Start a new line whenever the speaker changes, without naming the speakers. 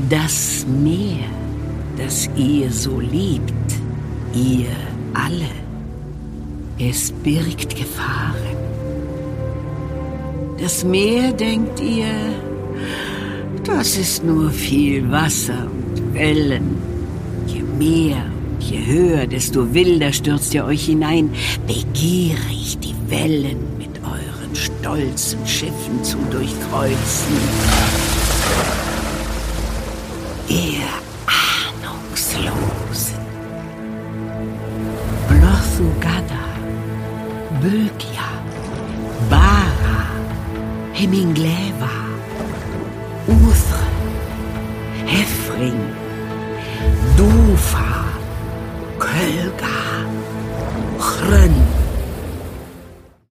Das Meer, das ihr so liebt, ihr alle, es birgt Gefahren. Das Meer, denkt ihr, das ist nur viel Wasser und Wellen. Je mehr und je höher, desto wilder stürzt ihr euch hinein, begierig die Wellen mit euren stolzen Schiffen zu durchkreuzen. Ihr Ahnungslosen. Blothugada, Bögia, Bara, Hemingleva, Uthre, Hefring, Dufa, Kölga, Chrön,